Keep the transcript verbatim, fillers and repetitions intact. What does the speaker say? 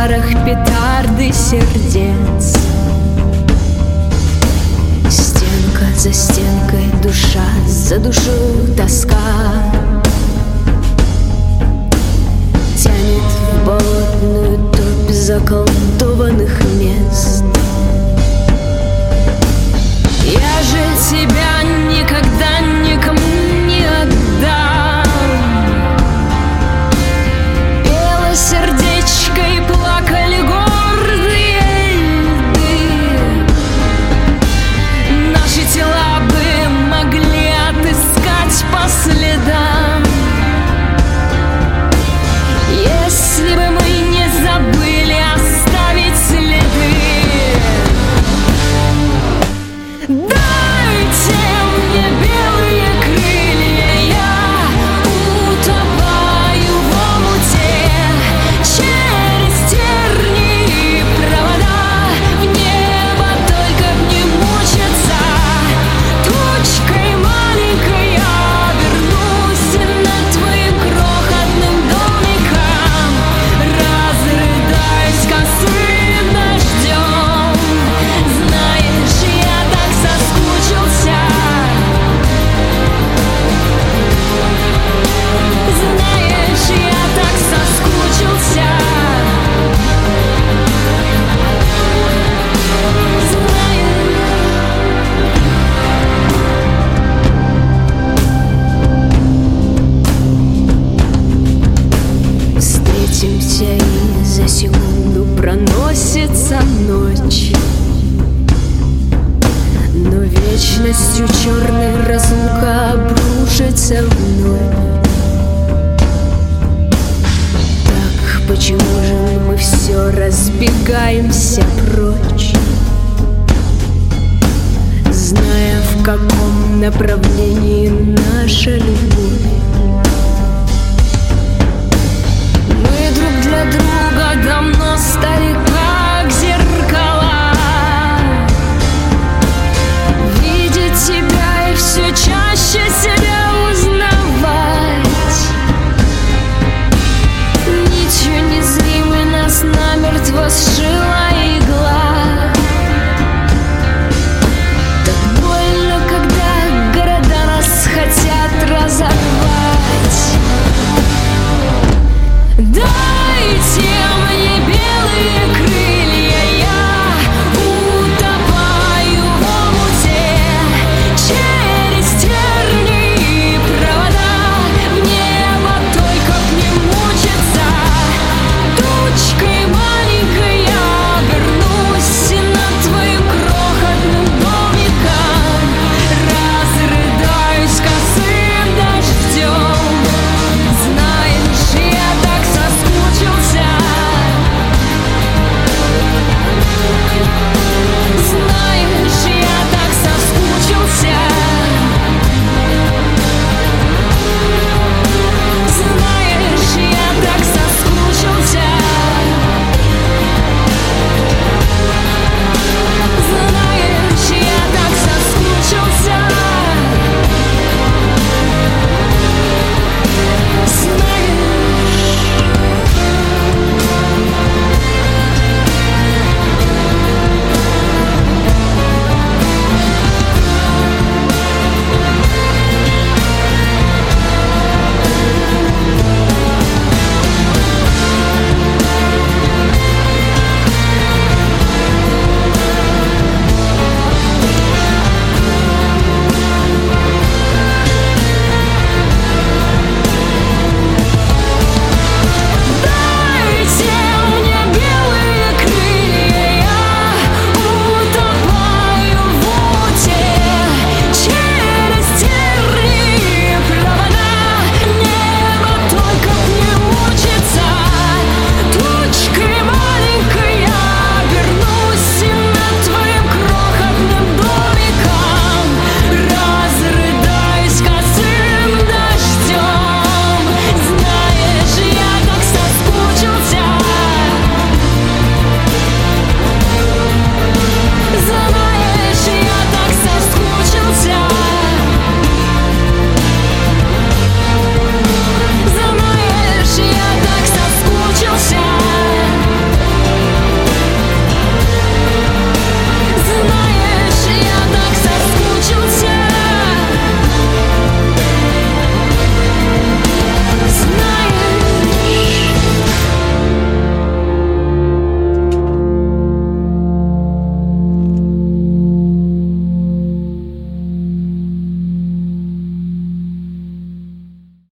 ударах петарды сердец. Стенка за стенкой, душа за душу тоска тянет в болотную топь заколдованных мест. Я же тебя никогда никому не отдам. Пела сердечко и плакали гордые льды. Наши тела бы могли отыскать по следам, если бы мы не забыли оставить следы. Дайте мне белые крылья, я утопаю в омуте. Через тернии и провода в небо только б не мучиться. Тучкой маленькой я вернусь над твоим крохотным домиком, разрыдаюсь косым дождем. Знаешь, я так соскучился. Знаешь, я так соскучился. Встретимся, и за секунду проносится ночь, но вечностью черной разлука обрушится вновь. Так почему же мы все разбегаемся прочь, зная, в каком направлении наша любовь?